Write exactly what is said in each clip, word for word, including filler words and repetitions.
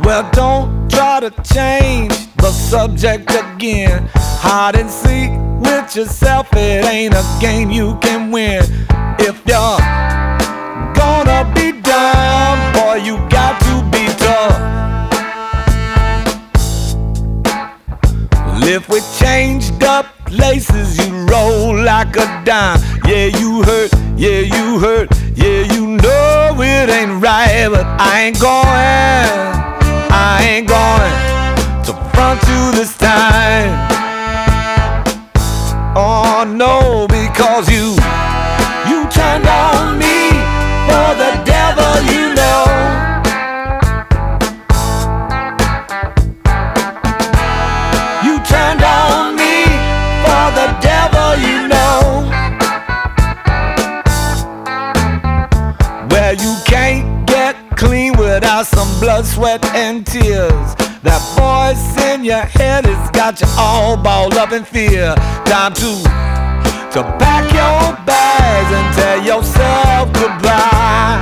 Well, don't try to change the subject again. Hide and seek with yourself, it ain't a game you can win. If you're gonna be dumb, boy, you got to be tough. Well, if we changed up places, you roll like a dime. Yeah, you hurt, yeah, you hurt, yeah, you know it ain't right, but I ain't going. I ain't going to front you this time. Oh no, because you You turned on me for the devil, you know. You turned on me for the devil, you know. Well, you can't get clean without some blood, sweat, and tears. That voice in your head has got you all balled up in fear. Time to, to pack your bags and tell yourself goodbye.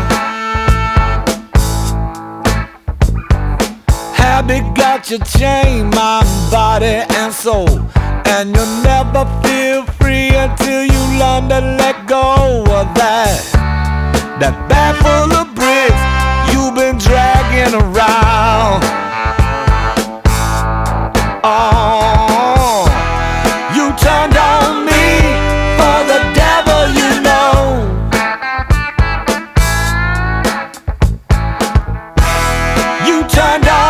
Habit got you chained, mind, body, and soul, and you'll never feel free until you learn to let go of that That bag full of bricks you've been dragging around. Oh, you turned on me for the devil, you know. You turned on